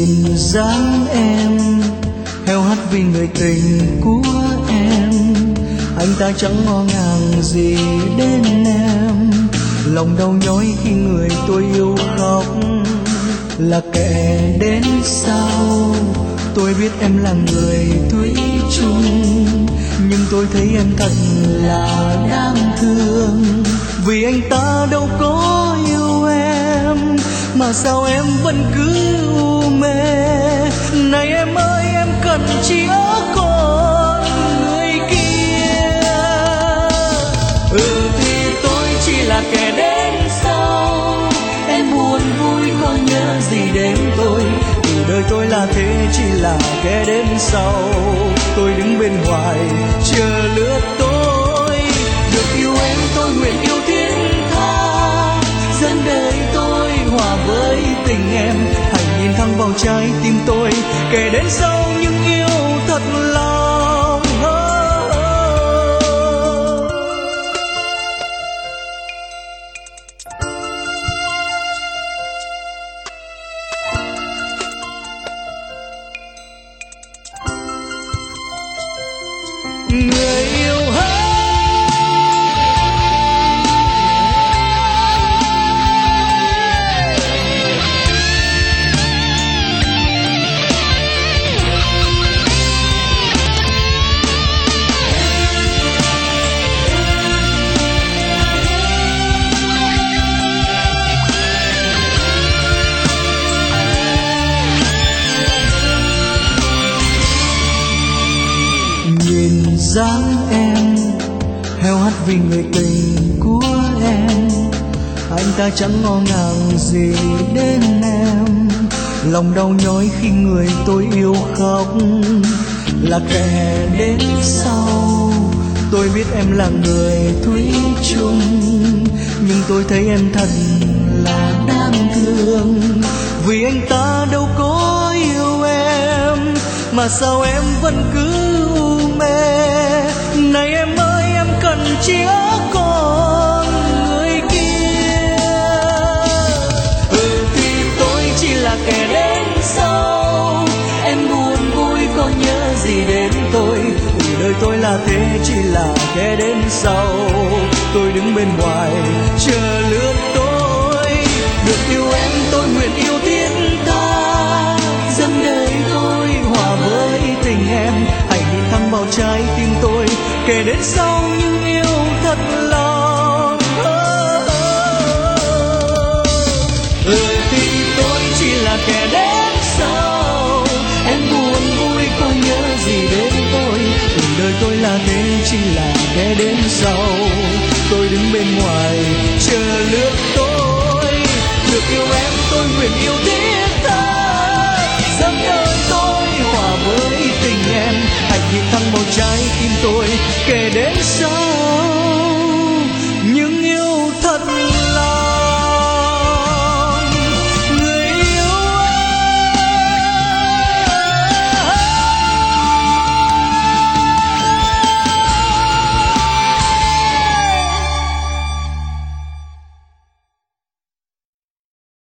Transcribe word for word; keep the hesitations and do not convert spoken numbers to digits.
Nhìn dáng em heo hắt vì người tình của em, anh ta chẳng ngó ngàng gì đến em. Lòng đau nhói khi người tôi yêu khóc, là kẻ đến sau. Tôi biết em là người thủy chung, nhưng tôi thấy em thật là đáng thương. Vì anh ta đâu có yêu em, mà sao em vẫn cứ u mê. Này em ơi, em cần chỉ ở còn người kia. Ừ thì tôi chỉ là kẻ đến sau, em buồn vui có nhớ gì đến tôi. Từ đời tôi là thế, chỉ là kẻ đến sau. Tôi đứng bên ngoài chờ lứa tôi. Được yêu em tôi nguyện yêu thiết tha, dẫn đời tôi hòa với tình em. Hãy nhìn thẳng vào trái tim tôi, kẻ đến sau nhưng yêu thật lòng. Người yêu hết dáng em heo hắt vì người tình của em, anh ta chẳng ngó ngàng gì đến em. Lòng đau nhói khi người tôi yêu khóc, là kẻ đến sau. Tôi biết em là người thủy chung, nhưng tôi thấy em thật là đáng thương. Vì anh ta đâu có yêu em, mà sao em vẫn cứ u mê. Này em ơi, em cần chỉ ở còn người kia. Ừ thì tôi chỉ là kẻ đến sau, em buồn vui có nhớ gì đến tôi. Ừ đời tôi là thế, chỉ là kẻ đến sau. Tôi đứng bên ngoài chờ lứa tôi. Được yêu em tôi nguyện yêu thiết tha, dâng đời tôi hòa với tình em. Hãy nhìn thẳng vào trái tim tôi, kể đến sau nhưng yêu thật lòng. Ừ thì tôi chỉ là kẻ đến sau, em buồn vui có nhớ gì đến tôi. Từ đời tôi là thế, chỉ là kẻ đến sau. Tôi đứng bên ngoài chờ lứa tôi. Được yêu em tôi nguyện yêu thiết tha, dâng đời tôi hòa với tình em. Hãy nhìn thẳng vào trái tim tôi, kể đến sau.